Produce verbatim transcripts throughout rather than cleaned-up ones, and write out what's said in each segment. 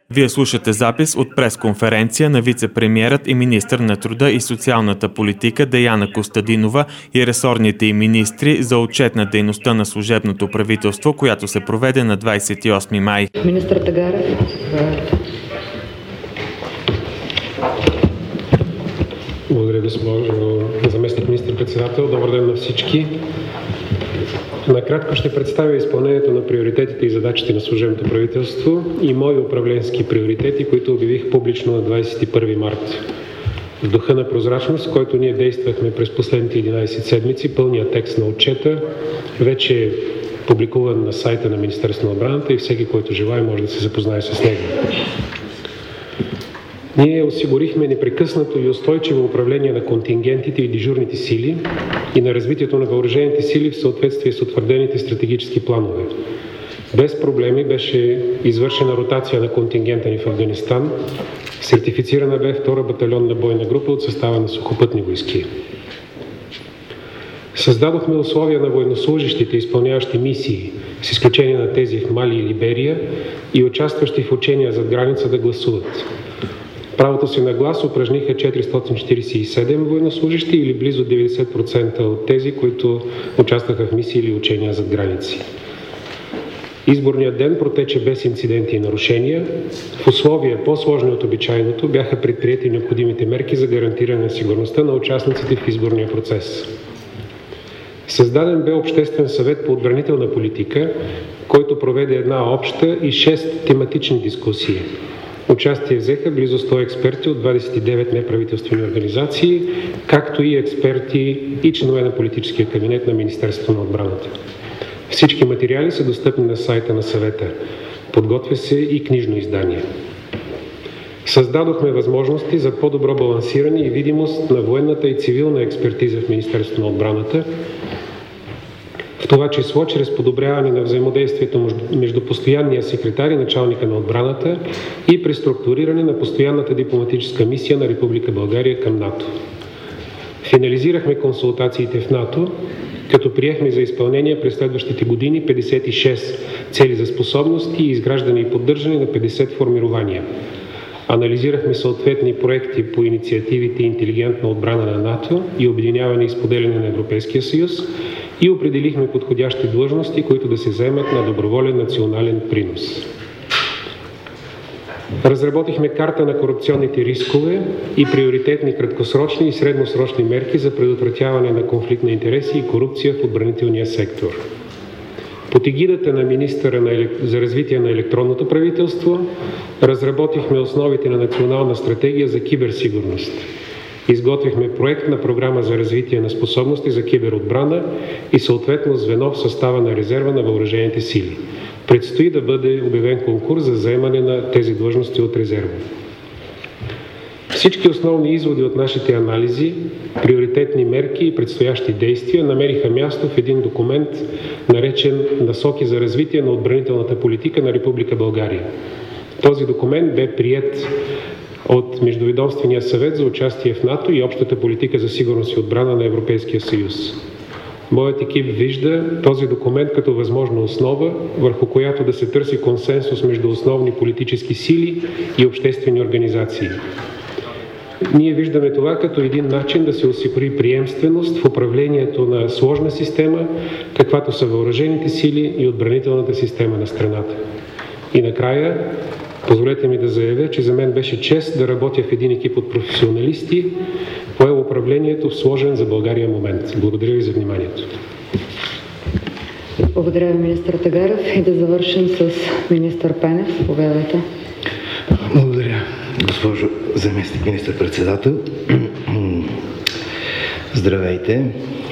Вие слушате запис от пресконференция на вице-премиерът и министър на труда и социалната политика Деяна Костадинова и ресорните й министри за отчет на дейността на служебното правителство, която се проведе на двадесет и осми май. Министър Тагарев. Благодаря, госпожо заместник министър-председател. Добър ден на всички. Накратко ще представя изпълнението на приоритетите и задачите на служебното правителство и мои управленски приоритети, които обявих публично на двадесет и първи март. В духа на прозрачност, в който ние действахме през последните единадесет седмици, пълният текст на отчета вече е публикуван на сайта на Министерството на отбраната и всеки, който желае, може да се запознае с него. Ние осигурихме непрекъснато и устойчиво управление на контингентите и дежурните сили и на развитието на въоръжените сили в съответствие с утвърдените стратегически планове. Без проблеми беше извършена ротация на контингента ни в Афганистан. Сертифицирана бе втора батальонна бойна група от състава на сухопътни войски. Създадохме условия на военнослужащите, изпълняващи мисии, с изключение на тези в Мали и Либерия и участващи в учения зад граница, да гласуват. Правото си на глас упражниха четиристотин четиридесет и седем военнослужащи или близо деветдесет процента от тези, които участваха в мисии или учения зад граници. Изборният ден протече без инциденти и нарушения. В условия по-сложни от обичайното бяха предприети необходимите мерки за гарантиране на сигурността на участниците в изборния процес. Създаден бе Обществен съвет по отбранителна политика, който проведе една обща и шест тематични дискусии. Участие взеха близо сто експерти от двадесет и девет неправителствени организации, както и експерти и членове на политическия кабинет на Министерството на отбраната. Всички материали са достъпни на сайта на съвета. Подготвя се и книжно издание. Създадохме възможности за по-добро балансиране и видимост на военната и цивилна експертиза в Министерството на отбраната, в това число чрез подобряване на взаимодействието между постоянния секретар и началника на отбраната и преструктуриране на постоянната дипломатическа мисия на Република България към НАТО. Финализирахме консултациите в НАТО, като приехме за изпълнение през следващите години петдесет и шест цели за способности и изграждане и поддържане на петдесет формирования. Анализирахме съответни проекти по инициативите интелигентна отбрана на НАТО и обединяване и споделяне на Европейския съюз и определихме подходящи длъжности, които да се заемат на доброволен национален принос. Разработихме карта на корупционните рискове и приоритетни краткосрочни и средносрочни мерки за предотвратяване на конфликт на интереси и корупция в отбранителния сектор. Под егидата на министъра на елек... за развитие на електронното правителство разработихме основите на национална стратегия за киберсигурност. Изготвихме проект на програма за развитие на способности за киберотбрана и съответно звено в състава на резерва на въоръжените сили. Предстои да бъде обявен конкурс за заемане на тези длъжности от резерва. Всички основни изводи от нашите анализи, приоритетни мерки и предстоящи действия намериха място в един документ, наречен Насоки за развитие на отбранителната политика на Република България. Този документ бе приет от Междуведомствения съвет за участие в НАТО и общата политика за сигурност и отбрана на Европейския съюз. Моят екип вижда този документ като възможна основа, върху която да се търси консенсус между основни политически сили и обществени организации. Ние виждаме това като един начин да се осигури приемственост в управлението на сложна система, каквато са въоръжените сили и отбранителната система на страната. И накрая, позволете ми да заявя, че за мен беше чест да работя в един екип от професионалисти, поел управлението в сложен за България момент. Благодаря ви за вниманието. Благодаря ви, министър Тагарев. И да завършим с министър Пенев. Заповядайте. Благодаря, госпожо заместник министър-председател. Здравейте.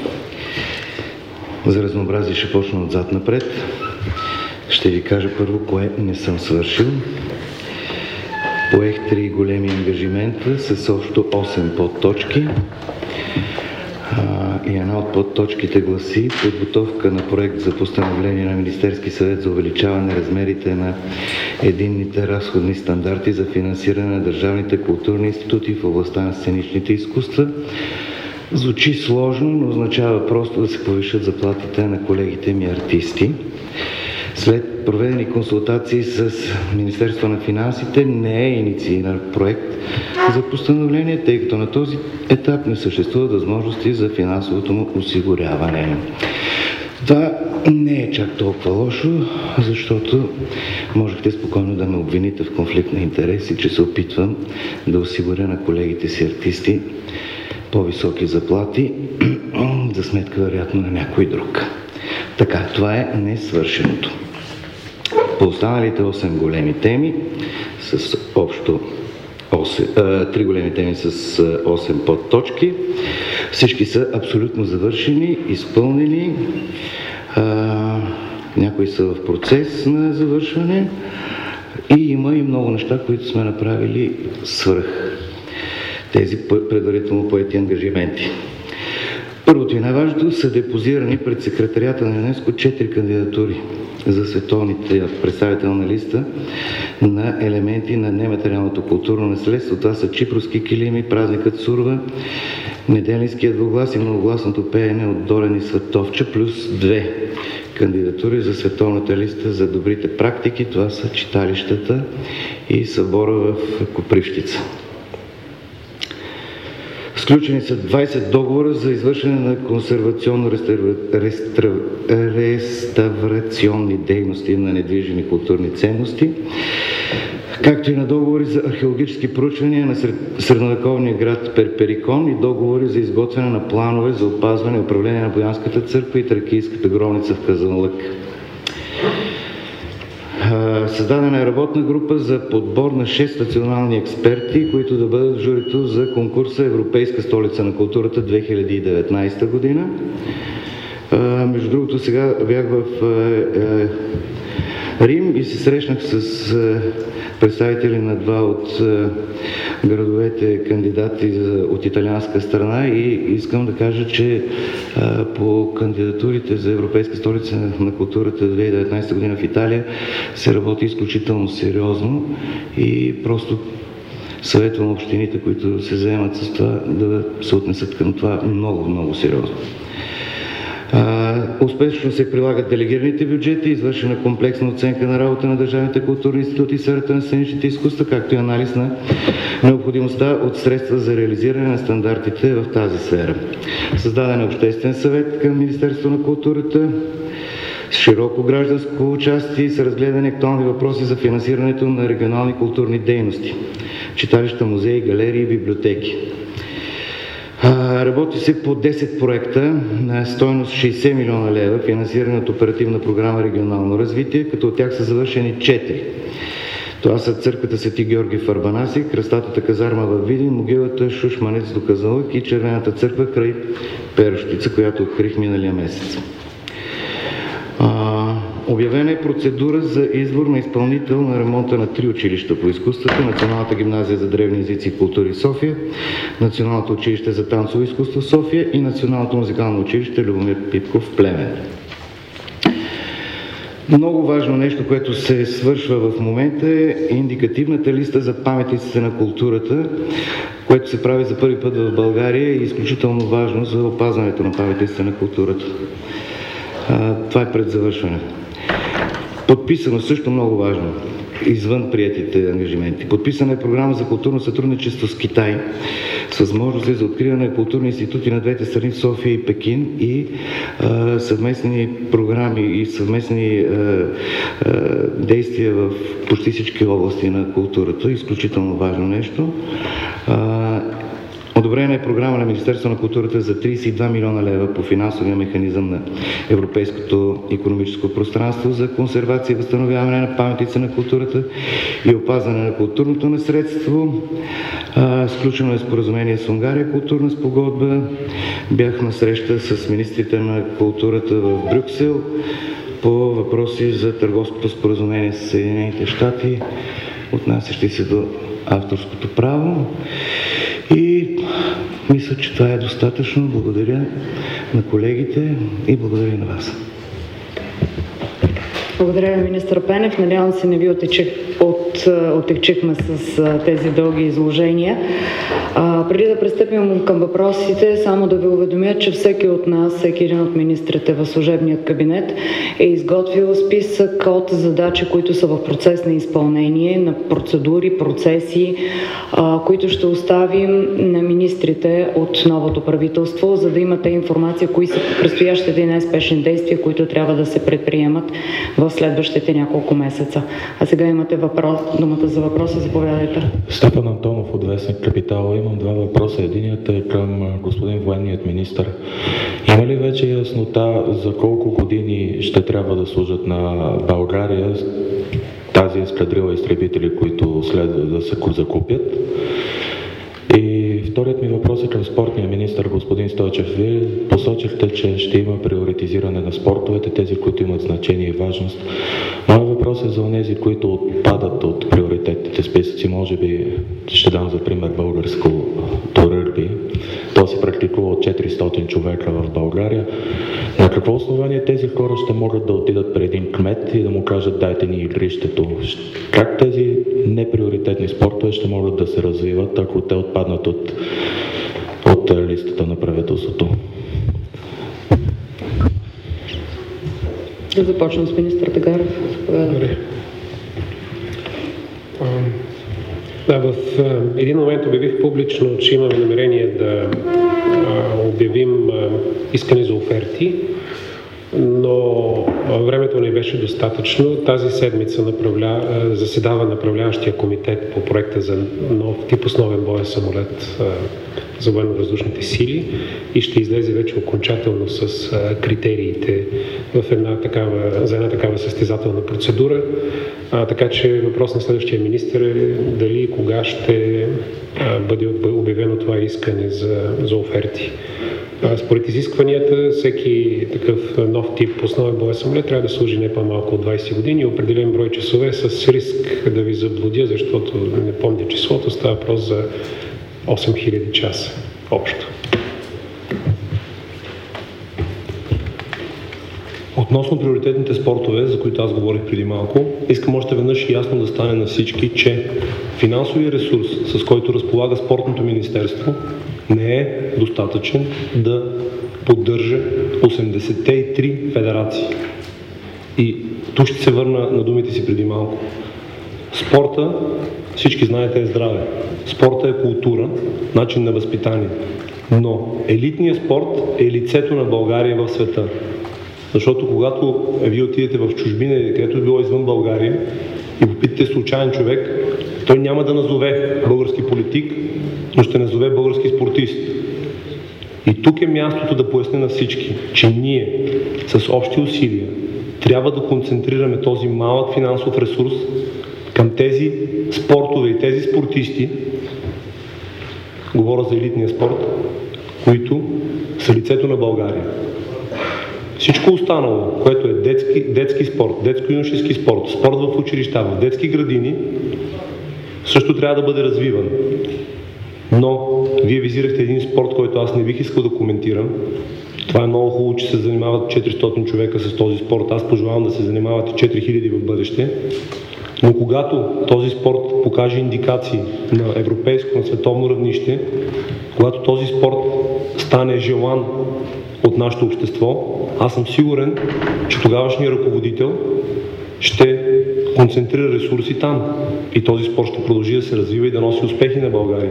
За разнообразие ще почна отзад напред. Ще ви кажа първо кое не съм свършил. Поех три големи ангажимента с общо осем подточки. И една от подточките гласи подготовка на проект за постановление на Министерски съвет за увеличаване размерите на единните разходни стандарти за финансиране на държавните културни институти в областта на сценичните изкуства. Звучи сложно, но означава просто да се повишат заплатите на колегите ми артисти. След проведени консултации с Министерството на финансите, не е иницииран проект за постановление, тъй като на този етап не съществуват възможности за финансовото му осигуряване. Това не е чак толкова лошо, защото можехте спокойно да ме обвините в конфликт на интереси, че се опитвам да осигуря на колегите си артисти по-високи заплати, за сметка вероятно на някой друг. Така, това е несвършеното. По останалите осем големи теми, с общо осем, три големи теми с осем подточки, всички са абсолютно завършени, изпълнени, а, някои са в процес на завършване и има и много неща, които сме направили свръх тези предварително поети ангажименти. Първото и най-важното са депозирани пред секретарията на ЮНЕСКО четири кандидатури за световните представителна листа на елементи на нематериалното културно наследство. Това са чипровски килими, празникът Сурва, неделинският двуглас и многогласното пеене от Долен и Световча, плюс две кандидатури за световната листа за добрите практики. Това са читалищата и събора в Копривщица. Сключени са двайсет договора за извършване на консервационно-реставрационни дейности на недвижими културни ценности, както и на договори за археологически проучвания на средновековния град Перперикон и договори за изготвяне на планове за опазване и управление на Боянската църква и Тракийската гробница в Казанлък. Създадена е работна група за подбор на шест национални експерти, които да бъдат в журито за конкурса Европейска столица на културата две хиляди и деветнайсета година. Между другото, сега бях в Рим и се срещнах с представители на два от градовете кандидати от италианска страна и искам да кажа, че по кандидатурите за Европейска столица на културата две хиляди и деветнайсета година в Италия се работи изключително сериозно и просто съветвам общините, които се заемат с това, да се отнесат към това много, много сериозно. Uh, успешно се прилагат делегираните бюджети, извършена комплексна оценка на работа на държавните културни институти и сферата на сценичните изкуства, както и анализ на необходимостта от средства за реализиране на стандартите в тази сфера. Създаден е обществен съвет към Министерството на културата с широко гражданско участие и са разгледани актуални въпроси за финансирането на регионални културни дейности, читалища, музеи, галерии и библиотеки. Работи се по десет проекта на стойност шейсет милиона лева, финансирани от Оперативна програма Регионално развитие, като от тях са завършени четири. Това са църквата Свети Георги в Арбанаси, кръстатата казарма във Видин, могилата Шушманец до Казанлък и червената църква край Перущица, която открих миналия месец. А, обявена е процедура за избор на изпълнител на ремонта на три училища по изкуствата: Националната гимназия за древни езици и култури София, Националното училище за танцово изкуство София и Националното музикално училище Любомир Пипков в Плевен. Много важно нещо, което се свършва в момента, е индикативната листа за паметниците на културата, което се прави за първи път в България и е изключително важно за опазването на паметниците на културата. Това е пред завършване. Подписано, също много важно, извън приетите ангажименти. Подписана е програма за културно сътрудничество с Китай с възможности за откриване на културни институти на двете страни в София и Пекин и а, съвместни програми и съвместни а, а, действия в почти всички области на културата. Изключително важно нещо. А, Одобрена е програма на Министерството на културата за трийсет и два милиона лева по финансовия механизъм на Европейското икономическо пространство за консервация и възстановяване на паметници на културата и опазване на културното наследство. Сключено е споразумение с Унгария, културна спогодба. Бях на среща с министрите на културата в Брюксел по въпроси за търговското споразумение с Съединените щати, отнасящи се до авторското право. И мисля, че това е достатъчно. Благодаря на колегите и благодаря на вас. Благодаря ви, министър Пенев. Надявам се, не ви отечих, от, отекчихме с тези дълги изложения. А, А, преди да пристъпим към въпросите, само да ви уведомя, че всеки от нас, всеки един от министрите в служебният кабинет е изготвил списък от задачи, които са в процес на изпълнение, на процедури, процеси, а, които ще оставим на министрите от новото правителство, за да имате информация кои са предстоящите най-спешни действия, които трябва да се предприемат в следващите няколко месеца. А сега имате въпрос, думата за въпроса, заповядайте. Стефан Антонов от Вестник Капитал. Имам два въпроса. Единият е към господин военният министър. Има ли вече яснота за колко години ще трябва да служат на България тази ескадрила изтребители, които следва да се закупят? И вторият ми въпрос е към спортния министър, господин Стойчев. Вие посочихте, че ще има приоритизиране на спортовете, тези, които имат значение и важност. Моят въпрос е за онези, които отпадат от приоритетните списъци. Може би ще дам за пример българското ръгби. То се практикува от четиристотин човека в България. На какво основание тези хора ще могат да отидат при един кмет и да му кажат дайте ни игрището? Как тези неприоритетни спортове ще могат да се развиват, ако те отпаднат от, от листата на правителството? Да започнем с министър Тагарев. Добре. Да, в един момент обявих публично, че имаме намерение да обявим искане за оферти, но времето не беше достатъчно. Тази седмица направля... заседава направляващия комитет по проекта за нов тип основен боен самолет за военно-въздушните сили и ще излезе вече окончателно с критериите в една такава, за една такава състезателна процедура. А, така че въпрос на следващия министър е дали и кога ще а, бъде обявено това искане за, за оферти. А, според изискванията, всеки такъв нов тип основен боен самолет трябва да служи не по-малко от двайсет години и определен брой часове с риск да ви заблудя, защото не помня числото, става въпрос за осем хиляди часа общо. Относно приоритетните спортове, за които аз говорих преди малко, искам още веднъж ясно да стане на всички, че финансовия ресурс, с който разполага Спортното министерство, не е достатъчен да поддържа осемдесет и три федерации. И тук ще се върна на думите си преди малко. Спорта, всички знаете, е здраве. Спорта е култура, начин на възпитание. Но елитният спорт е лицето на България в света. Защото когато вие отидете в чужбина или където е било извън България и попитате случайен човек, той няма да назове български политик, но ще назове български спортист. И тук е мястото да поясня на всички, че ние с общи усилия трябва да концентрираме този малък финансов ресурс към тези спортове и тези спортисти, говоря за елитния спорт, които са лицето на България. Всичко останало, което е детски, детски спорт, детско-юношески спорт, спорт в училища, в детски градини, също трябва да бъде развиван. Но вие визирахте един спорт, който аз не бих искал да коментирам. Това е много хубаво, че се занимават четиристотин човека с този спорт. Аз пожелавам да се занимават и четири хиляди в бъдеще. Но когато този спорт покаже индикации на европейско, на световно равнище, когато този спорт стане желан от нашето общество, аз съм сигурен, че тогавашният ръководител ще концентрира ресурси там и този спорт ще продължи да се развива и да носи успехи на България.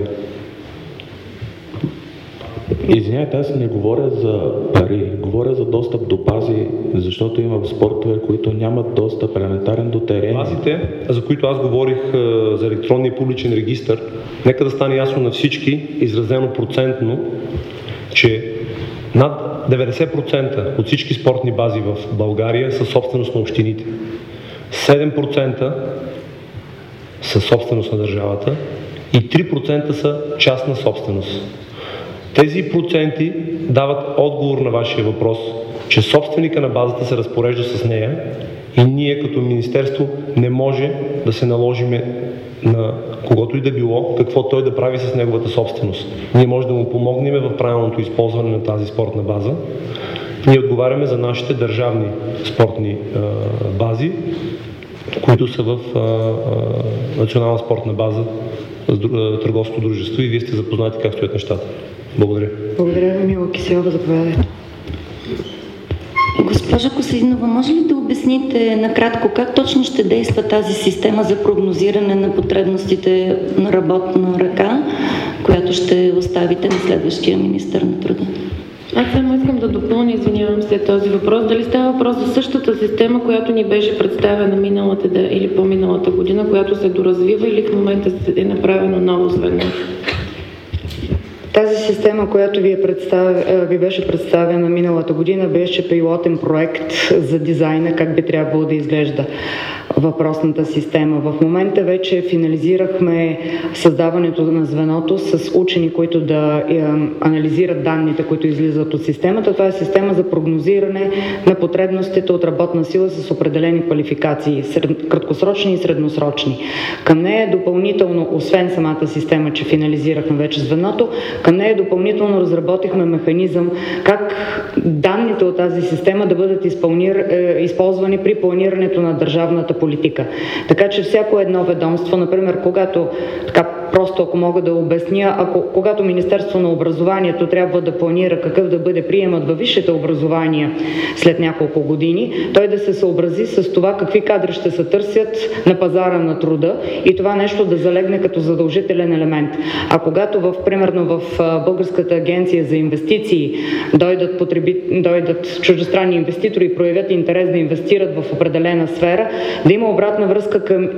Извинявайте, аз не говоря за пари, говоря за достъп до бази, защото има спортове, които нямат достъп елементарен до терени. Базите, за които аз говорих за електронния публичен регистър, нека да стане ясно на всички, изразено процентно, че над деветдесет процента от всички спортни бази в България са собственост на общините. седем процента са собственост на държавата и три процента са частна собственост. Тези проценти дават отговор на вашия въпрос, че собственика на базата се разпорежда с нея и ние като министерство не може да се наложиме на когото и да било, какво той да прави с неговата собственост. Ние може да му помогнем в правилното използване на тази спортна база. Ние отговаряме за нашите държавни спортни а, бази които са в а, а, национална спортна база с търговското дружество и вие сте запознати как стоят нещата. Благодаря. Благодаря ви, Мила Киселова, заповядайте. Госпожа Костадинова, може ли да обясните накратко как точно ще действа тази система за прогнозиране на потребностите на работна ръка, която ще оставите на следващия министър на труда? Аз само искам да допълня, извинявам се, този въпрос. Дали става въпрос за същата система, която ни беше представена миналата да, или по-миналата година, която се доразвива, или в момента е направено ново звено? Тази система, която ви, е представ... ви беше представена миналата година, беше пилотен проект за дизайна, как би трябвало да изглежда въпросната система. В момента вече финализирахме създаването на звеното с учени, които да е, анализират данните, които излизат от системата. Това е система за прогнозиране на потребностите от работна сила с определени квалификации, сред... краткосрочни и средносрочни. Към нея допълнително, освен самата система, че финализирахме вече звеното, към нея допълнително разработихме механизъм как данните от тази система да бъдат изпълнир... е, използвани при планирането на държавната политика. Така че всяко едно ведомство, например, когато, така просто ако мога да обясня, ако, когато Министерство на образованието трябва да планира какъв да бъде приемат във висшите образования след няколко години, той да се съобрази с това какви кадри ще се търсят на пазара на труда и това нещо да залегне като задължителен елемент. А когато в, примерно в Българската агенция за инвестиции дойдат, потреби, дойдат чуждестранни инвеститори и проявят интерес да инвестират в определена сфера, да има обратна връзка към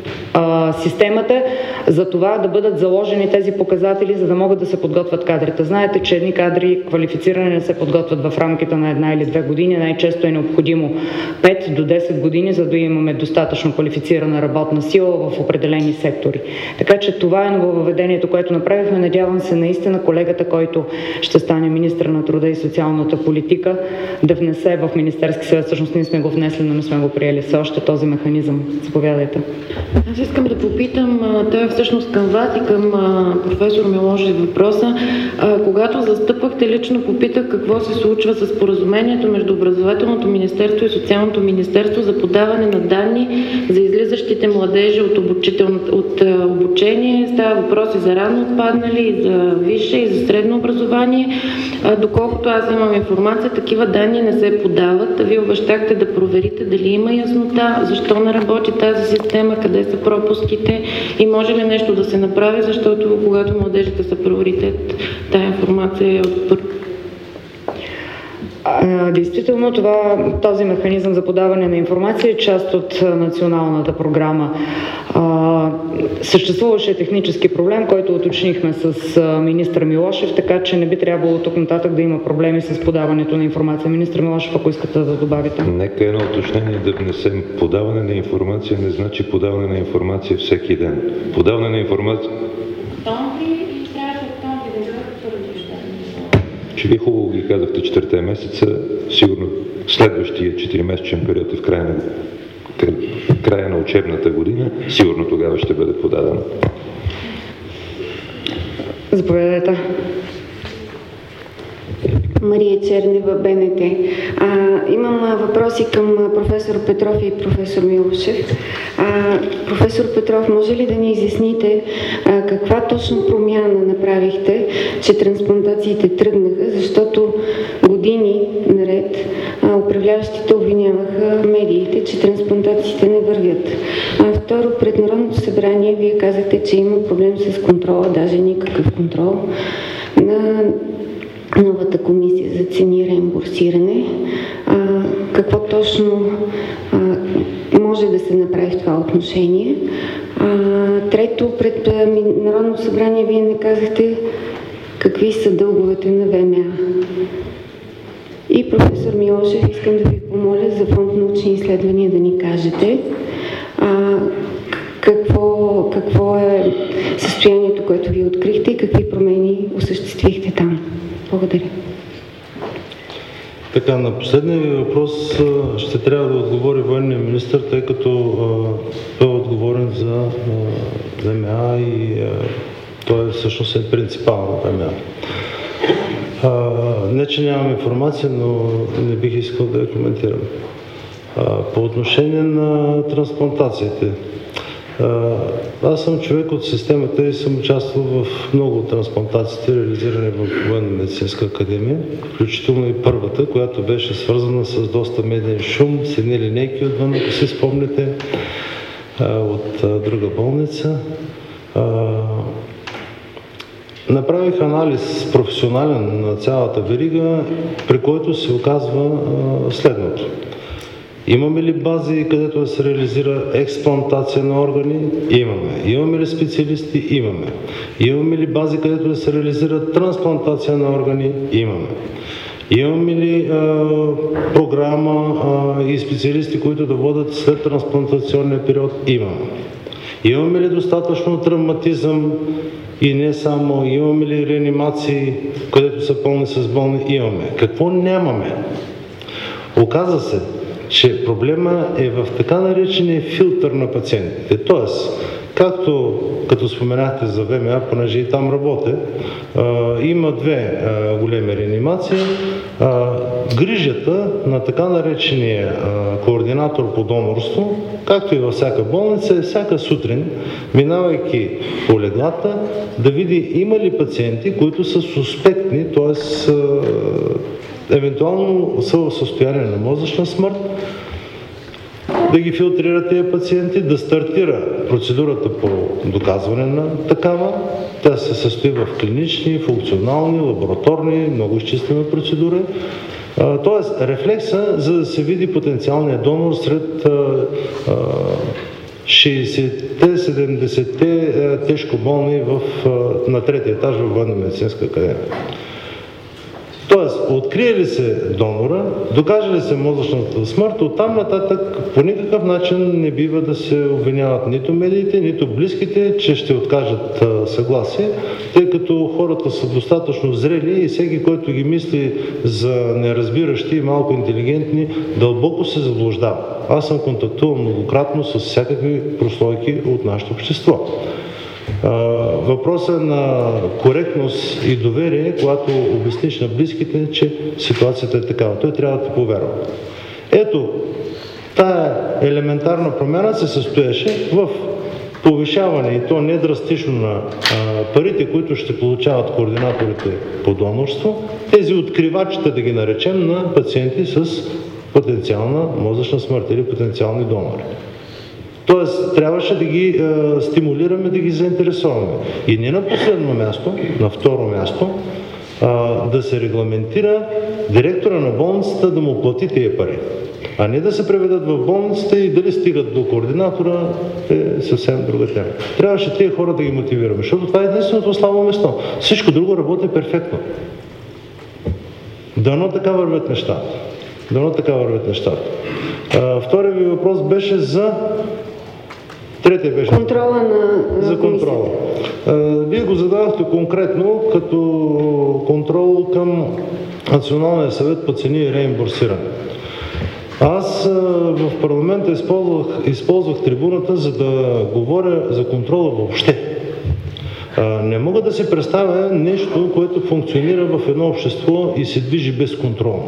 а, системата за това да бъдат заложени тези показатели, за да могат да се подготвят кадрите. Знаете, че едни кадри квалифицирани не се подготвят в рамките на една или две години. Най-често е необходимо пет до десет години, за да имаме достатъчно квалифицирана работна сила в определени сектори. Така че това е нововъведението, което направихме. Надявам се наистина колегата, който ще стане министър на труда и социалната политика, да внесе в Министерски съвет. Всъщност ние сме го внесли, но не сме го приели все още този механизъм. Заповядайте. Аз искам да попитам, той е всъщност към вас и към а, професор Милошев въпроса. А, когато застъпахте, лично попитах какво се случва с споразумението между Образователното министерство и Социалното министерство за подаване на данни за излизащите младежи от, от а, обучение. Става въпроси за рано отпаднали, и за висше, и за средно образование. А, доколкото аз имам информация, такива данни не се подават. Вие обещахте да проверите дали има яснота, защо не работи тази система, къде са пропуските и може ли нещо да се направи, защото когато младежите са приоритет, тая информация е от първо. Действително, това, този механизъм за подаване на информация е част от националната програма. А, съществуваше технически проблем, който уточнихме с а, министър Милошев, така че не би трябвало тук нататък да има проблеми с подаването на информация. Министър Милошев, ако искате да добавите. Нека едно уточнение да внесем. Подаване на информация не значи подаване на информация всеки ден. Подаване на информация... Че вие хубаво ги казахте четирите месеца, сигурно следващия четиримесечен период е в края на, края на учебната година, сигурно тогава ще бъде подадена. Заповядайте. Мария Чернева, Б Н Т. А, имам въпроси към професор Петров и професор Милошев. А, професор Петров, може ли да ни изясните а, каква точно промяна направихте, че трансплантациите тръгнаха, защото години наред а, управляващите обвиняваха медиите, че трансплантациите не вървят. А, второ, пред Народното събрание вие казахте, че има проблем с контрола, даже никакъв контрол на новата комисия за цени и реимбурсиране. А, какво точно а, може да се направи в това отношение? А, трето, пред Народното събрание вие не казахте какви са дълговете на В М А. И професор Милошев, искам да ви помоля за фонд научни изследвания да ни кажете а, какво, какво е състоянието, което вие открихте и какви промени осъществихте там. Благодаря. Така, на последния ви въпрос ще трябва да отговори военния министър, тъй като той е отговорен за В М А и а, той е всъщност е принципал на В М А. Не, че нямам информация, но не бих искал да я коментирам. По отношение на трансплантациите. Аз съм човек от системата и съм участвал в много от трансплантациите, реализирани в Военно-медицинска академия, включително и първата, която беше свързана с доста медиен шум, с едни линейки отвън, ако си спомняте, от друга болница. Направих анализ професионален на цялата верига, при който се оказва следното. Имаме ли бази, където да се реализира експлантация на органи? Имаме. Имаме ли специалисти? Имаме. Имаме ли бази, където да се реализира трансплантация на органи? Имаме. Имаме ли а, програма а, и специалисти, които да водят след трансплантационния период? Имаме. Имаме ли достатъчно травматизъм и не само? Имаме ли реанимации, където са пълни с болни? Имаме. Какво нямаме? Оказва се, че проблема е в така наречения филтър на пациентите. Тоест, както като споменахте за ВМА, понеже и там работя, има две големи реанимации. Грижата на така наречения координатор по донорство, както и във всяка болница, е всяка сутрин, минавайки по леглата, да види има ли пациенти, които са суспектни, т.е. евентуално са в състояние на мозъчна смърт, да ги филтрира тези пациенти, да стартира процедурата по доказване на такава. Тя се състои в клинични, функционални, лабораторни, много изчистена процедура. Тоест, рефлекса, за да се види потенциалния донор сред шейсетте-седемдесетте тежко болни в, на третия етаж в Военно-медицинска академия. Тоест, открие ли се донора, докаже ли се мозъчната смърт, оттам нататък по никакъв начин не бива да се обвиняват нито медиите, нито близките, че ще откажат а, съгласие, тъй като хората са достатъчно зрели и всеки, който ги мисли за неразбиращи и малко интелигентни, дълбоко се заблуждава. Аз съм контактувал многократно с всякакви прослойки от нашето общество. Въпросът на коректност и доверие, когато обясниш на близките, че ситуацията е такава. Той трябва да ти повярва. Ето, тая елементарна промяна се състоеше в повишаване, и то не драстично, на а, парите, които ще получават координаторите по донорство, тези откривачите, да ги наречем, на пациенти с потенциална мозъчна смърт или потенциални донори. Тоест, трябваше да ги е, стимулираме, да ги заинтересуваме. И не на последно място, на второ място, е, да се регламентира директора на болницата да му плати тия пари. А не да се преведат в болницата и дали стигат до координатора е съвсем друга тема. Трябваше тия хора да ги мотивираме, защото това е единственото слабо место. Всичко друго работи перфектно. Дано така вървят нещата. Дано така вървят нещата. Вторият ви въпрос беше за... Третия беше... Контрола на... За контрола. Вие го зададохте конкретно като контрол към Националния съвет по цени и реимбурсиране. Аз в парламента използвах, използвах трибуната, за да говоря за контрола въобще. Не мога да си представя нещо, което функционира в едно общество и се движи безконтролно.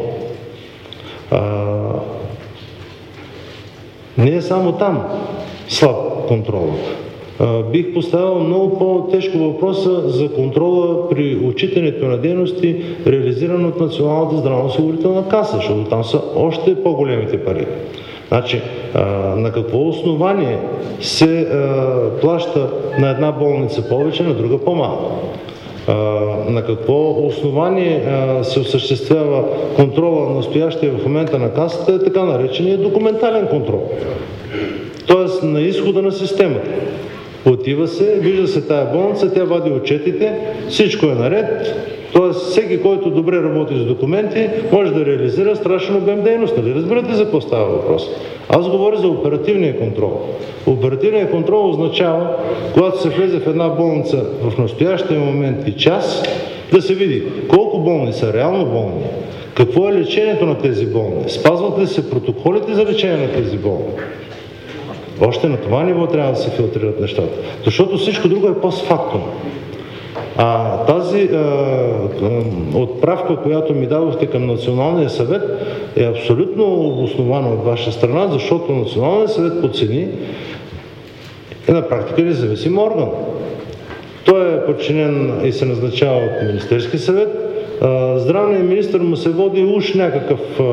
Не е само там слаб контрол. Бих поставил много по-тежко въпроса за контрола при отчитането на дейности, реализирано от Националната здравноосигурителна каса, защото там са още по-големите пари. Значи, на какво основание се плаща на една болница повече, на друга по-малко? На какво основание се осъществява контрола на настоящия в момента на касата, е така наречения документален контрол. Тоест на изхода на системата. Отива се, вижда се тая болница, тя вади отчетите, всичко е наред, т.е. всеки, който добре работи с документи, може да реализира страшен обем дейност. Нали разбирате за какво става въпрос? Аз говоря за оперативния контрол. Оперативният контрол означава, когато се влезе в една болница в настоящия момент и час, да се види колко болни са реално болни, какво е лечението на тези болни, спазват ли се протоколите за лечение на тези болни. Още на това ниво трябва да се филтрират нещата, защото всичко друго е постфактум. А тази а, отправка, която ми дадохте към Националния съвет, е абсолютно обоснована от ваша страна, защото Националният съвет по цени е на практика независим орган. Той е подчинен и се назначава от Министерски съвет. Здравният министър му се води уж някакъв а,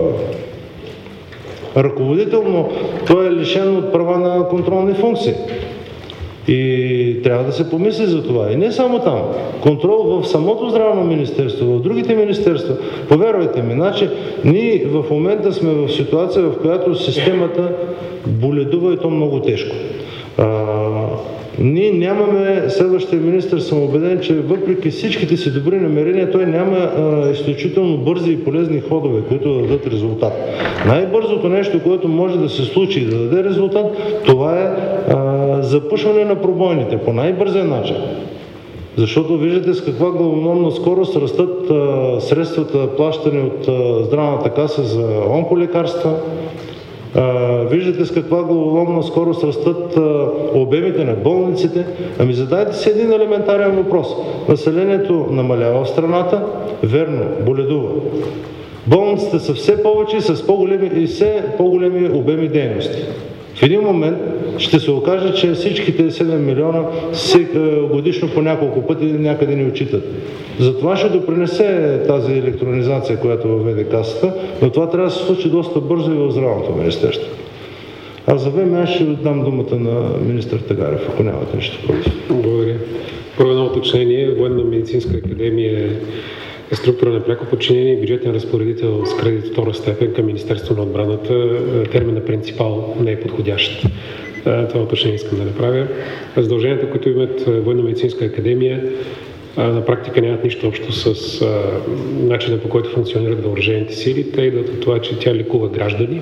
ръководител, но той е лишен от права на контролни функции. И трябва да се помисли за това. И не само там. Контрол в самото здравно министерство, в другите министерства. Повярвайте ми, значи, ние в момента сме в ситуация, в която системата боледува и то много тежко. А, ние нямаме, следващия министър съм убеден, че въпреки всичките си добри намерения, той няма а, изключително бързи и полезни ходове, които да дадат резултат. Най-бързото нещо, което може да се случи и да даде резултат, това е а, запушване на пробойните по най-бързия начин. Защото виждате с каква главоломна скорост растат а, средствата, плащани от а, здравната каса за онколекарства. Uh, виждате с каква главоломна скорост растат uh, обемите на болниците. Ами задайте си един елементарен въпрос. Населението намалява в страната, верно, боледува. Болниците са все повече и с по-големи, и все по-големи обеми дейности. В един момент ще се окаже, че всичките седем милиона годишно по няколко пъти някъде ни отчитат. Затова ще допринесе тази електронизация, която въведе Касата, но това трябва да се случи доста бързо и в Здравното министерство. А за време аз ще дам думата на министър Тагарев, ако нямате нещо против. Благодаря. Първо едно уточнение. Военна медицинска академия е структура на пряко подчинение и бюджетен разпоредител с кредит втора степен към Министерство на отбраната. Терминът принципал не е подходящ. Това уточнение искам да направя. Задълженията, които имат Военна медицинска академия, на практика нямат нищо общо с а, начина, по който функционират въоръжените сили. Те идват от това, че тя лекува граждани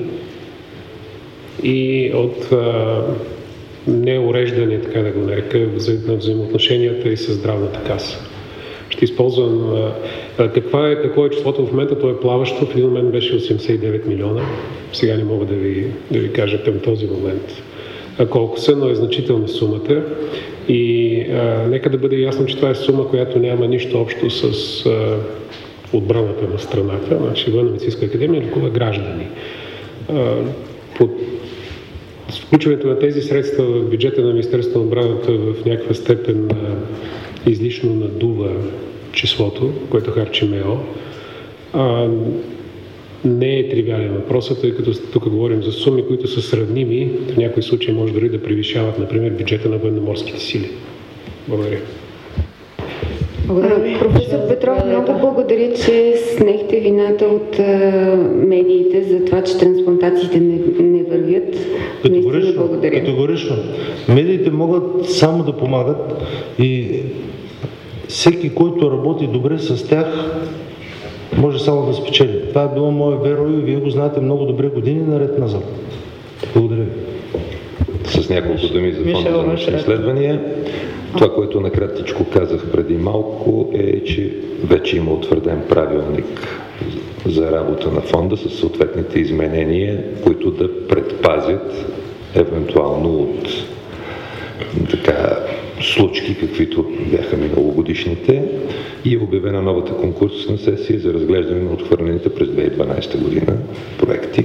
и от а, неуреждане, така да го нарека, на взаимоотношенията и с здравната каса. Ще използвам а, каква е, какво е числото в момента, то е плаващо, в един момент беше осемдесет и девет милиона, сега не мога да ви, да ви кажа към този момент а, колко са, но е значителна сумата. И а, нека да бъде ясно, че това е сума, която няма нищо общо с а, отбраната на страната. Значи Военна медицинска академия лекува граждани. А, под включването на тези средства в бюджета на Министерството на отбраната в някаква степен а, излишно надува числото, което харчи МЕО. А, не е тривиален въпросът, тъй като тук говорим за суми, които са сравними, в някои случаи може дори да превишават, например, бюджета на военноморските сили. Благодаря. Благодаря. Професор Петров, много благодаря, че снехте вината от а, медиите за това, че трансплантациите не, не вървят. Наистина благодаря. Категорично. Медиите могат само да помагат и всеки, който работи добре с тях, може само да спечели. Това е било мое веро и вие го знаете много добре години наред назад. Благодаря ви. С няколко думи за фонда за научни изследвания. Това, което накратичко казах преди малко, е, че вече има утвърден правилник за работа на фонда с съответните изменения, които да предпазят евентуално от така случки, каквито бяха миналогодишните, и е обявена новата конкурсна сесия за разглеждане на отхвърлените през две хиляди и дванадесета година проекти.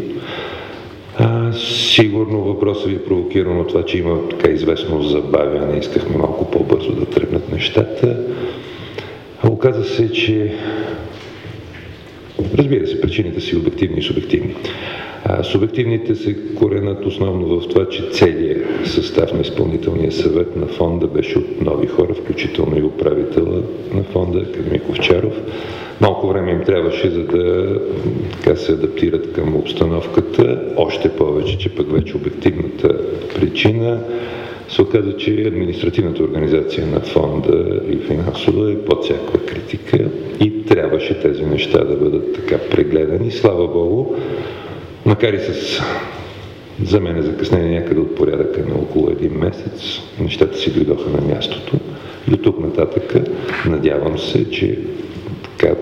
А, сигурно въпросът ви е провокиран от това, че има така известно забавяне, искахме малко по-бързо да тръгнат нещата. А оказа се, че разбира се, причините са и обективни и субективни. А, субективните се коренят основно в това, че целият състав на изпълнителния съвет на фонда беше от нови хора, включително и управителя на фонда, академик Овчаров. Малко време им трябваше, за да така, се адаптират към обстановката. Още повече, че пък вече обективната причина се оказа, че административната организация на фонда и финансова е под всякаква критика и трябваше тези неща да бъдат така прегледани. Слава Богу, макар и с за мен е закъснение някъде от порядъка на около един месец, нещата си дойдоха на мястото. И от тук нататък надявам се, че така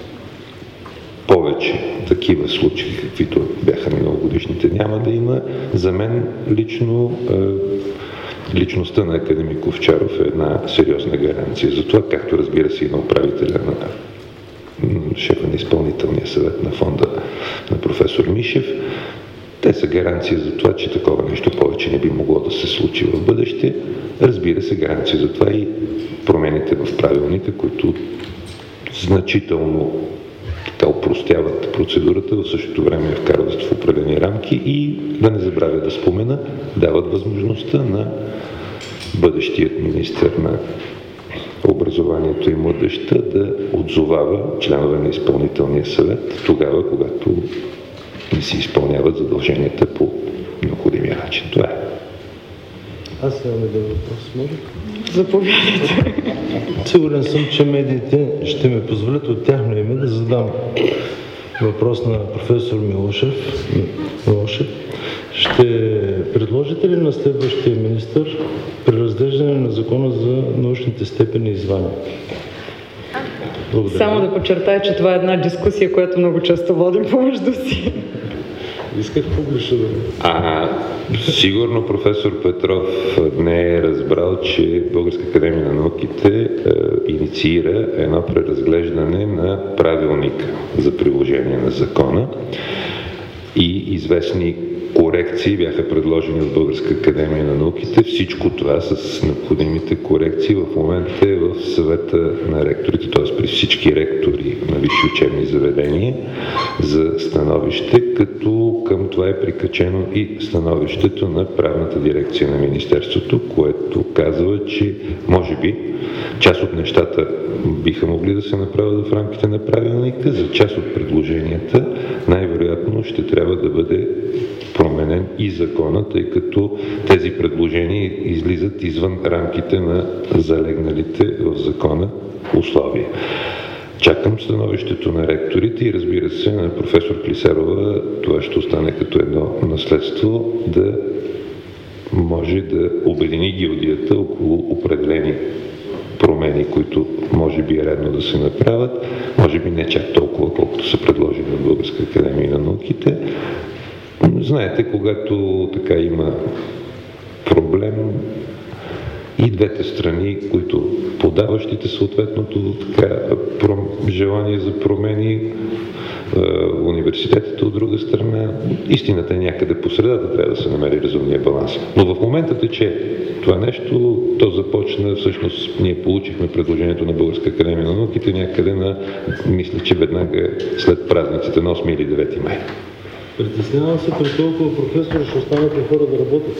повече такива случаи, каквито бяха миналогодишните, няма да има. За мен лично личността на академик Овчаров е една сериозна гаранция за това, както разбира се и на управителя на шефа на изпълнителния съвет на фонда на професор Мишев. Те са гаранция за това, че такова нещо повече не би могло да се случи в бъдеще. Разбира се, гаранция за това и промените в правилника, които значително така упростяват процедурата, в същото време я вкарват в определени рамки и, да не забравя да спомена, дават възможността на бъдещият министър на образованието и младежта да отзовава членове на изпълнителния съвет тогава, когато не си изпълняват задълженията по необходимия начин. Това е. Аз имам един въпрос, може? Заповядайте. Сигурен съм, че медиите ще ме позволят от тяхно име да задам въпрос на професор Милошев. Милошев. Ще предложите ли на следващия министър преразглеждане на закона за научните степени и звания? Благодаря. Само да подчертая, че това е една дискусия, която много често водим помежду си. Исках публично да... А, сигурно професор Петров не е разбрал, че Българска академия на науките е, инициира едно преразглеждане на правилника за приложение на закона и известни корекции бяха предложени от Българска академия на науките. Всичко това с необходимите корекции в момента е в съвета на ректорите, т.е. при всички ректори на висши учебни заведения за становище, като към това е прикачено и становището на правната дирекция на Министерството, което казва, че може би част от нещата биха могли да се направят в рамките на правилника, за част от предложенията най-вероятно ще трябва да бъде променен и закона, тъй като тези предложения излизат извън рамките на залегналите в закона условия. Чакам становището на ректорите и, разбира се, на професор Клисарова това ще остане като едно наследство да може да обедини гилдията около определени промени, които може би е редно да се направят, може би не чак толкова, колкото са предложени от Българска академия на науките. Знаете, когато така има проблем, и двете страни, които подаващите съответното така, желание за промени, университетите от друга страна, истината е някъде по средата, трябва да се намери разумния баланс. Но в момента тече това нещо, то започна, всъщност ние получихме предложението на Българска академия на науките някъде на, мисля, че веднага след празниците на осми или девети май. Притеснявам се, при толкова професори ще останат хора да работят.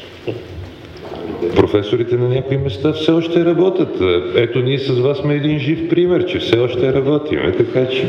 Професорите на някои места все още работят. Ето ние с вас сме един жив пример, че все още работим. Така че...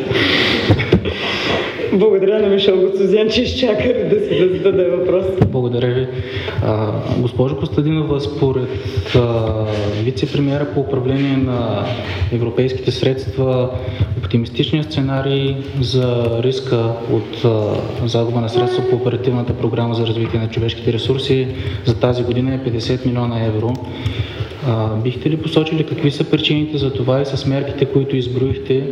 Благодаря на Мишел Гоцузян, че изчака да си да зададе въпрос. Благодаря ви. А, госпожо Костадинова, според а, вице-премиера по управление на европейските средства, оптимистичният сценарий за риска от а, загуба на средства по оперативната програма за развитие на човешките ресурси за тази година е петдесет милиона евро. А, бихте ли посочили какви са причините за това и с мерките, които изброихте,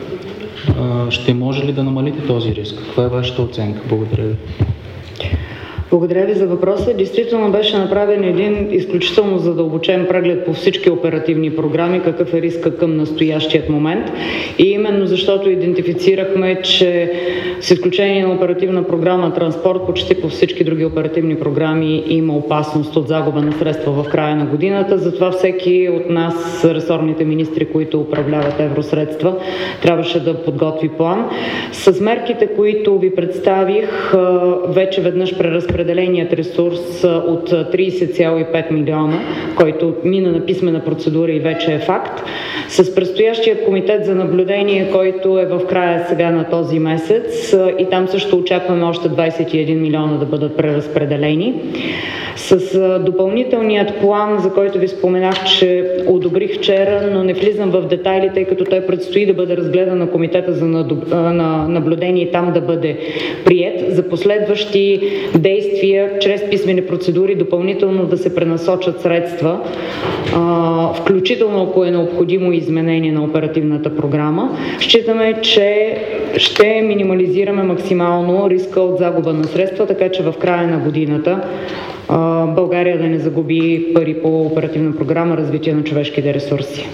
ще може ли да намалите този риск? Каква е вашата оценка? Благодаря ви. Благодаря ви за въпроса. Действително беше направен един изключително задълбочен преглед по всички оперативни програми, какъв е риска към настоящият момент. И именно защото идентифицирахме, че с изключение на оперативна програма Транспорт, почти по всички други оперативни програми има опасност от загуба на средства в края на годината. Затова всеки от нас, ресорните министри, които управляват евросредства, трябваше да подготви план. С мерките, които ви представих, вече веднъж преразпределението Определеният ресурс от тридесет цяло и пет милиона, който мина на писмена процедура и вече е факт, с предстоящият комитет за наблюдение, който е в края сега на този месец, и там също очакваме още двадесет и един милиона да бъдат преразпределени. С допълнителният план, за който ви споменах, че одобрих вчера, но не влизам в детайли, тъй като той предстои да бъде разгледан на комитета за наблюдение и там да бъде приет за последващи действия действия, чрез писмени процедури, допълнително да се пренасочат средства, включително ако е необходимо изменение на оперативната програма. Считаме, че ще минимализираме максимално риска от загуба на средства, така че в края на годината България да не загуби пари по оперативна програма развитие на човешките ресурси.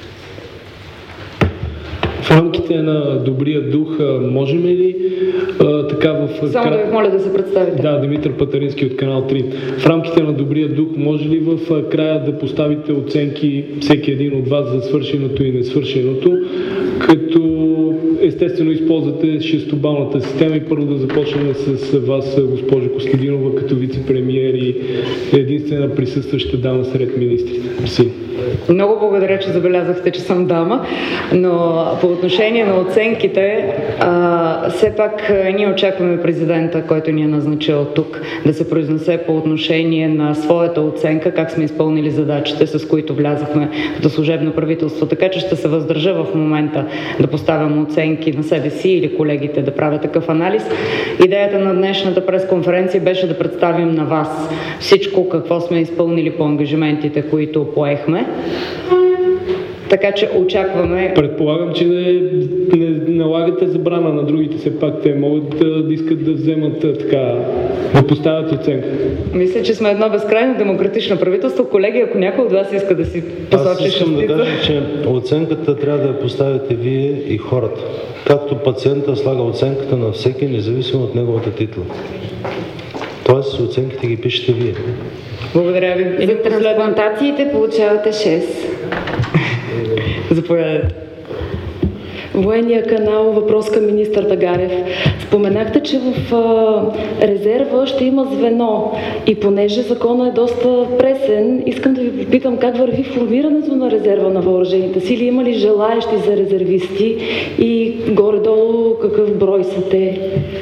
В рамките на добрия дух можем ли а, така в... Само да ви моля да се представите. Да, Димитър Патарински от канал три. В рамките на добрия дух може ли в края да поставите оценки всеки един от вас за свършеното и несвършеното, като естествено използвате шестобалната система и първо да започнем с вас, госпожо Костадинова, като вице-премиер и единствена присъстваща дама сред министрите. Мерси. Много благодаря, че забелязахте, че съм дама, но по отношение на оценките, а, все пак ние очакваме президента, който ни е назначил тук, да се произнесе по отношение на своята оценка, как сме изпълнили задачите, с които влязахме като служебно правителство. Така че ще се въздържа в момента да поставям оценки на себе си или колегите да правят такъв анализ. Идеята на днешната пресконференция беше да представим на вас всичко, какво сме изпълнили по ангажиментите, които поехме. Така че очакваме... Предполагам, че не, не налагате забрана на другите, все пак те могат да, да искат да вземат така, да поставят оценка. Мисля, че сме едно безкрайно демократично правителство. Колеги, ако някой от вас иска да си посочи Аз искам шестица... да кажа, че оценката трябва да я поставите вие и хората. Както пациента слага оценката на всеки, независимо от неговата титла. Тоест, оценките ги пишете вие. Благодаря ви. За трансплантациите получавате шест. Заповядайте. Военния канал, въпрос към министър Тагарев. Споменахте, че в а, резерва ще има звено и понеже законът е доста пресен, искам да ви попитам как върви формирането на резерва на въоръжените сили. Има ли желаещи за резервисти и горе-долу какъв брой са те?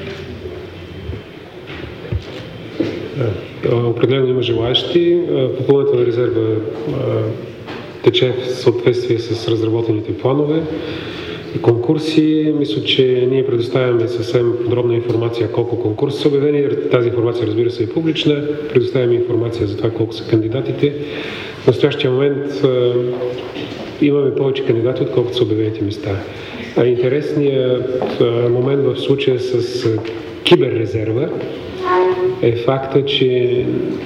Определено има желаещи. Попълнението на резерва тече в съответствие с разработените планове и конкурси. Мисля, че ние предоставяме съвсем подробна информация колко конкурси са обявени. Тази информация, разбира се, е публична. Предоставяме информация за това колко са кандидатите. В настоящия момент имаме повече кандидати, отколкото са обявените места. А интересният момент в случая с киберрезерва е факта, че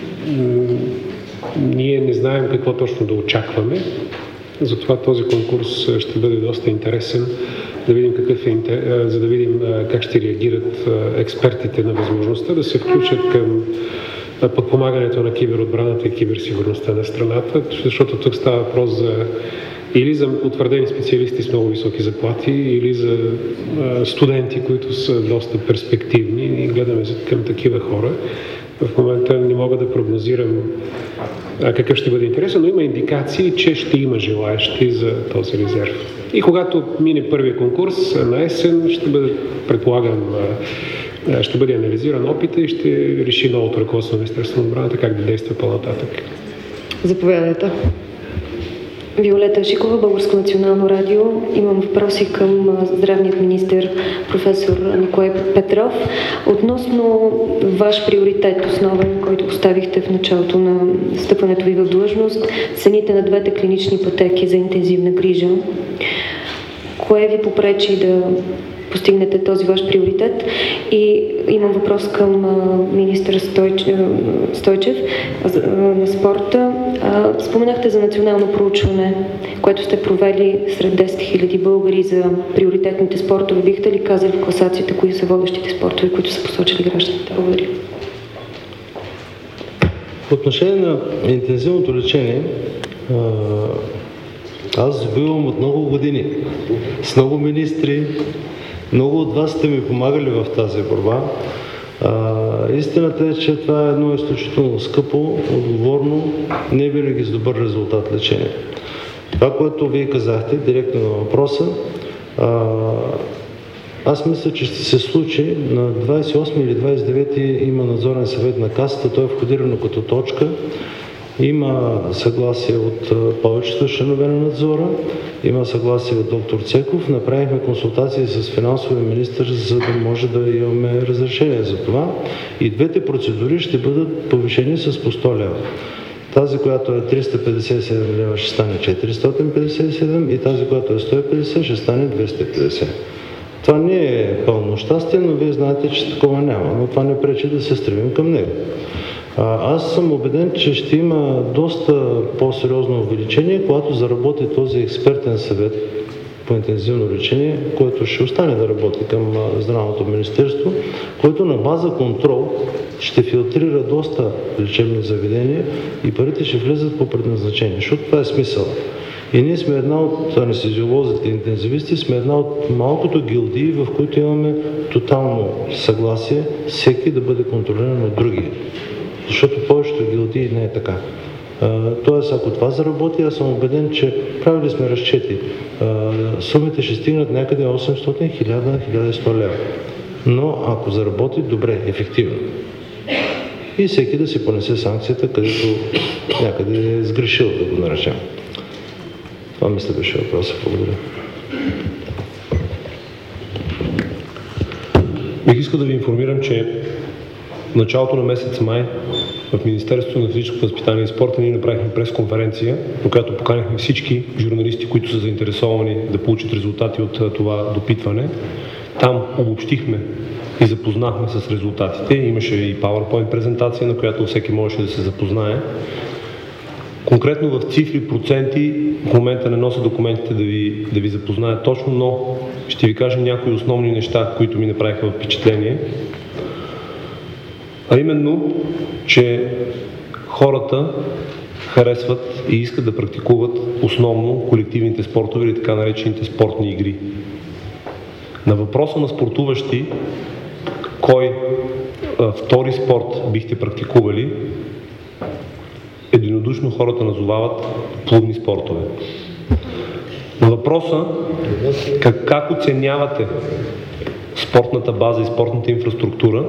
ние не знаем какво точно да очакваме. Затова този конкурс ще бъде доста интересен, да видим какъв е, за да видим как ще реагират експертите на възможността да се включат към подпомагането на киберотбраната и киберсигурността на страната, защото тук става въпрос за или за утвърдени специалисти с много високи заплати, или за студенти, които са доста перспективни и гледаме към такива хора. В момента не мога да прогнозирам какъв ще бъде интересен, но има индикации, че ще има желаещи за този резерв. И когато мине първия конкурс на есен, ще бъде, предполагам, ще бъде анализиран опита и ще реши новото ръководство на Министерството на отбраната как да действа по-нататък. Заповядайте. Виолета Шикова, Българско национално радио. Имам въпроси към здравният министър професор Николай Петров. Относно ваш приоритет основен, който поставихте в началото на встъпването ви в длъжност, цените на двете клинични пътеки за интензивна грижа. Кое ви попречи да постигнете този ваш приоритет? И имам въпрос към министър Стойчев на спорта. Споменахте за национално проучване, което сте провели сред десет хиляди българи за приоритетните спортове. Бихте ли казали в класацията, кои са водещите спортове, които са посочили гражданите? Благодаря. По отношение на интензивното лечение, аз бивам от много години с много министри. Много от вас сте ми помагали в тази борба. А, истината е, че това е едно изключително скъпо, отговорно, не винаги с добър резултат лечение. Това, което вие казахте, директно на въпроса, а, аз мисля, че ще се случи на двадесет и осми или двадесет и девети има надзорен съвет на касата, то е входирано като точка Има съгласие от повечето членове на надзора, има съгласие от доктор Цеков. Направихме консултации с финансовия министър, за да може да имаме разрешение за това. И двете процедури ще бъдат повишени с по сто лева. Тази, която е триста петдесет и седем лева, ще стане четиристотин петдесет и седем и тази, която е сто и петдесет, ще стане двеста и петдесет. Това не е пълно щастие, но вие знаете, че такова няма, но това не пречи да се стремим към него. А, аз съм убеден, че ще има доста по-сериозно увеличение, когато заработи този експертен съвет по интензивно лечение, който ще остане да работи към Здравното министерство, който на база контрол ще филтрира доста лечебни заведения и парите ще влезат по предназначение, защото това е смисъл. И ние сме една от анестезиолозите и интензивисти, сме една от малкото гилдии, в които имаме тотално съгласие всеки да бъде контролиран от другия. Защото повечето гилдии не е така. Тоест, ако това заработи, аз съм убеден, че правили сме разчети. Сумите ще стигнат някъде осемстотин, хиляда, хиляда и сто лева. Но ако заработи, добре, ефективно. И всеки да си понесе санкцията, където някъде е сгрешил, да го наречем. Това мисля беше въпроса. Благодаря. Бих искал да ви информирам, че в началото на месец май в Министерството на физическото възпитание и спорта ние направихме пресконференция, на която поканихме всички журналисти, които са заинтересовани да получат резултати от това допитване. Там обобщихме и запознахме с резултатите. Имаше и PowerPoint презентация, на която всеки можеше да се запознае. Конкретно в цифри, проценти, в момента не нося документите да ви, да ви запозная точно, но ще ви кажа някои основни неща, които ми направиха впечатление. А именно, че хората харесват и искат да практикуват основно колективните спортове или така наречените спортни игри. На въпроса на спортуващи, кой а, втори спорт бихте практикували, единодушно хората назовават плувни спортове. На въпроса как, как оценявате спортната база и спортната инфраструктура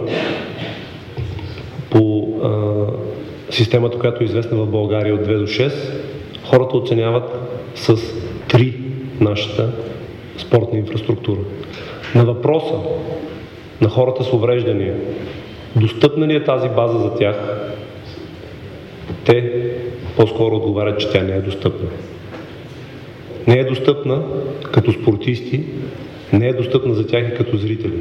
по а, системата, която е известна в България от две до шест, хората оценяват с три нашата спортна инфраструктура. На въпроса на хората с увреждания, достъпна ли е тази база за тях, те по-скоро отговарят, че тя не е достъпна. Не е достъпна като спортисти, не е достъпна за тях и като зрители.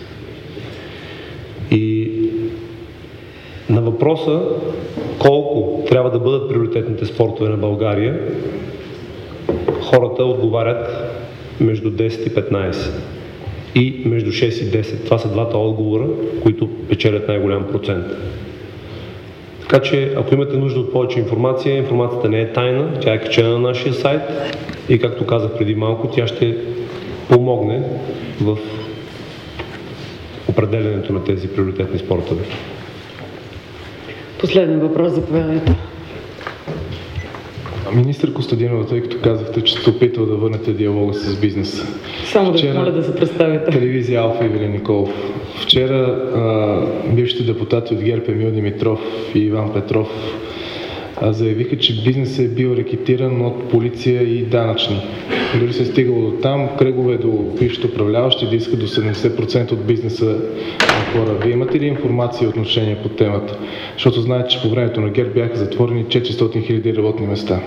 И на въпроса колко трябва да бъдат приоритетните спортове на България, хората отговарят между десет и петнайсет и между шест и десет. Това са двата отговора, които печелят най-голям процент. Така че, ако имате нужда от повече информация, информацията не е тайна, тя е качена на нашия сайт и, както казах преди малко, тя ще помогне в определянето на тези приоритетни спортове. Последен въпрос, заповядайте. Министър Костадинова, тъй като казахте, че сте опитал да върнете диалога с бизнеса. Само да моля да се представите. Телевизия Алфа Ивелин Николов. Вчера а, бившите депутати от ГЕРБ Емил Димитров и Иван Петров а, заявиха, че бизнесът е бил рекетиран от полиция и данъчни. Дори се е стигало до там, кръгове до бившите управляващи да искат до седемдесет процента от бизнеса на хора. Вие имате ли информация и отношение по темата? Защото знаете, че по времето на ГЕРБ бяха затворени четиристотин хиляди работни места.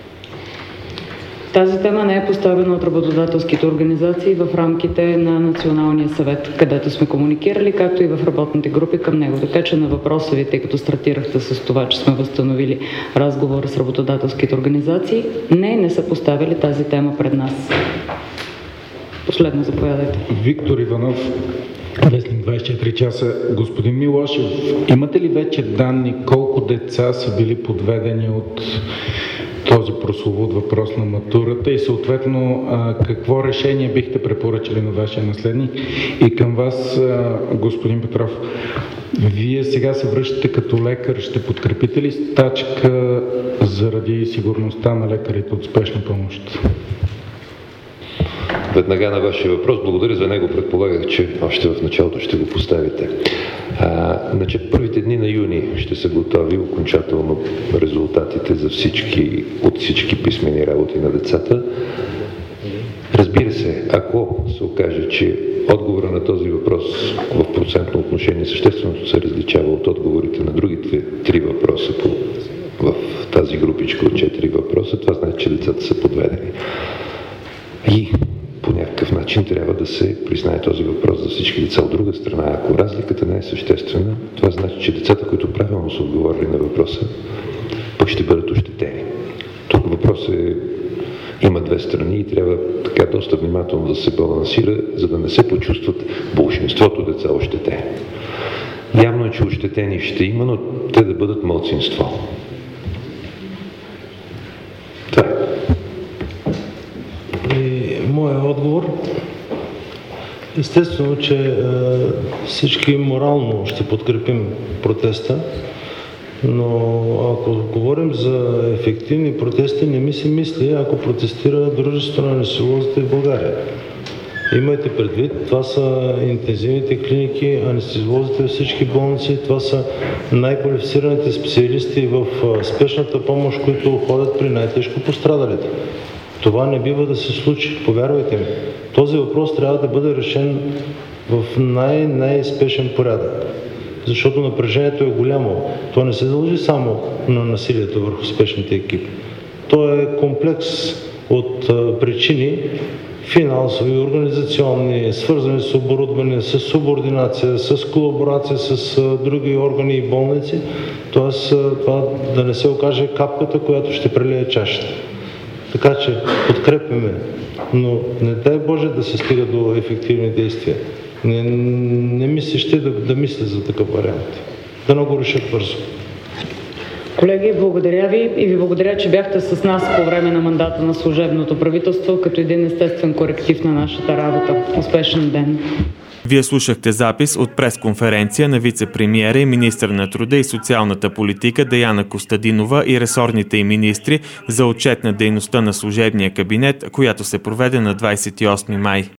Тази тема не е поставена от работодателските организации в рамките на Националния съвет, където сме комуникирали, както и в работните групи към него. Така че на въпроса ви, тъй като стартирахте с това, че сме възстановили разговор с работодателските организации, не, не са поставили тази тема пред нас. Последно заповядайте. Виктор Иванов, Вестник двайсет и четири часа. Господин Милошев, имате ли вече данни колко деца са били подведени от този прословут въпрос на матурата и съответно какво решение бихте препоръчали на вашия наследник? И към вас, господин Петров, вие сега се връщате като лекар, ще подкрепите ли стачка заради сигурността на лекарите от спешна помощ? веднага на вашия въпрос. Благодаря за него. Предполагах, че още в началото ще го поставите. А, значи, първите дни на юни ще са готови окончателно резултатите за всички, от всички писмени работи на децата. Разбира се, ако се окаже, че отговора на този въпрос в процентно отношение същественото се различава от отговорите на другите три въпроса по, в тази групичка от четири въпроса, това значи, че децата са подведени. И по някакъв начин трябва да се признае този въпрос за всички деца. От друга страна, ако разликата не е съществена, това значи, че децата, които правилно са отговорили на въпроса, пък ще бъдат ощетени. Тук въпрос е, има две страни и трябва така доста внимателно да се балансира, за да не се почувстват болшинството деца ощетени. Явно е, че ощетени ще има, но те да бъдат малцинство. Това е. И моят отговор, естествено, че е, всички морално ще подкрепим протеста, но ако говорим за ефективни протести, не ми се мисли, ако протестира дружеството на анестезиолозите в България. Имайте предвид, това са интензивните клиники, анестезиолозите във всички болници, това са най-квалифицираните специалисти в спешната помощ, които ходят при най-тежко пострадалите. Това не бива да се случи, повярвайте ми. Този въпрос трябва да бъде решен в най-най-спешен порядък. Защото напрежението е голямо. То не се дължи само на насилието върху спешните екипи. То е комплекс от а, причини, финансови, организационни, свързани с оборудване, с субординация, с колаборация с а, други органи и болници. Тоест а, това да не се окаже капката, която ще прелее чашата. Така че подкрепяме, но не дай Боже да се стига до ефективни действия. Не, не ми се ще да, да мисля за такъв вариант. Да не го решат бързо. Колеги, благодаря ви и ви благодаря, че бяхте с нас по време на мандата на служебното правителство, като един естествен коректив на нашата работа. Успешен ден! Вие слушахте запис от пресконференция на вице-премиера и министър на труда и социалната политика Деяна Костадинова и ресорните й министри за отчет на дейността на служебния кабинет, която се проведе на двадесет и осми май.